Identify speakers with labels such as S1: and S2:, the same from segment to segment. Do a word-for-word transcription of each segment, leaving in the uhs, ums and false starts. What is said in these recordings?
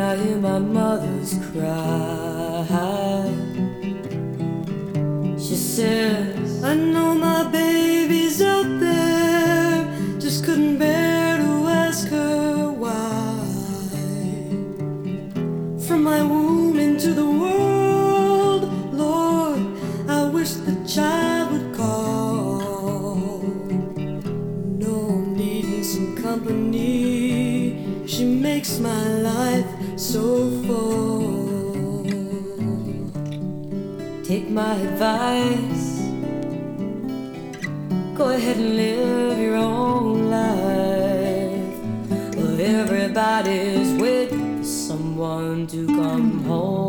S1: I hear my mother's cry. She says, I know my baby's out there, just couldn't bear to ask her why. From my womb into the world, Lord, I wish the child would call. No, I'm needing some company, she makes my life so full. Take my advice, go ahead and live your own life. Well, everybody's waiting for someone to come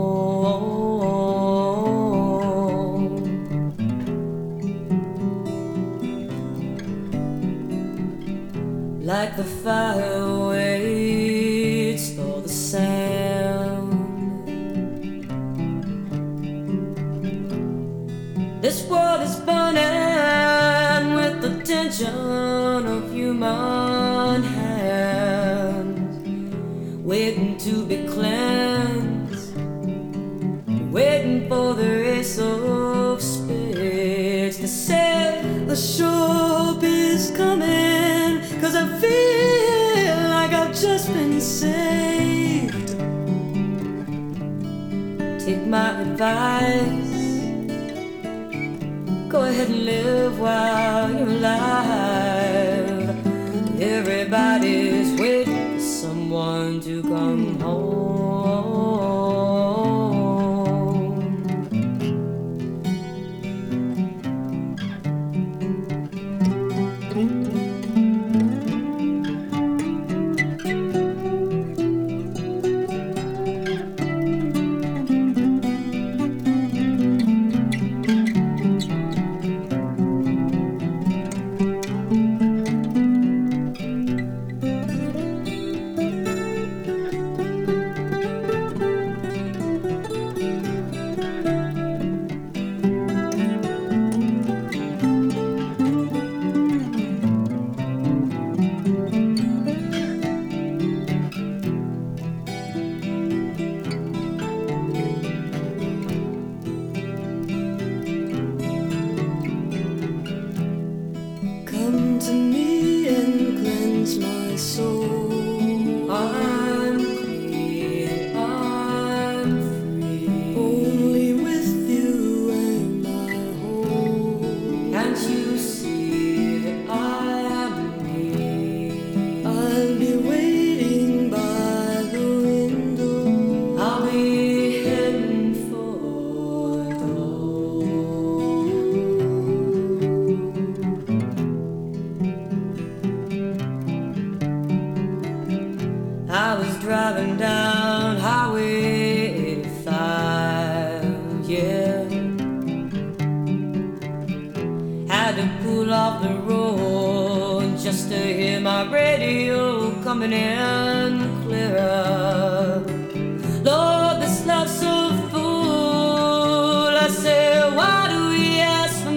S1: home. Like the fire waits for the sound, this world is burning with the tension of human hands, waiting to be cleansed, waiting for the race of spirits to say the shop is coming, 'cause I feel like I've just been saved. Take my advice, go ahead and live while you're alive. Everybody's waiting for someone to come home. Come to me and cleanse my soul. I'm clean, I'm free. Only with you am I whole. Can't you see that I am me? I'll be waiting by the window. I'll be heading for the door. I was driving down Highway eighty-five, yeah. Had to pull off the road just to hear my radio coming in clearer. Lord, this love's so full. I said, why do we ask for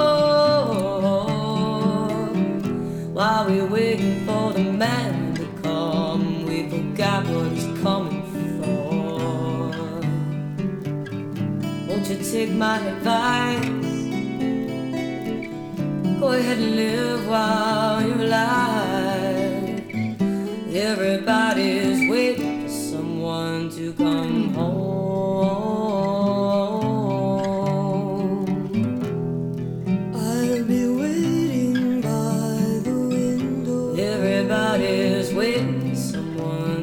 S1: more? While we're waiting for the man to come, we forgot what he's coming for. Won't you take my advice? Go ahead and live while you're alive. Everybody's waiting for someone to come home. I'll be waiting by the window. Everybody's waiting for someone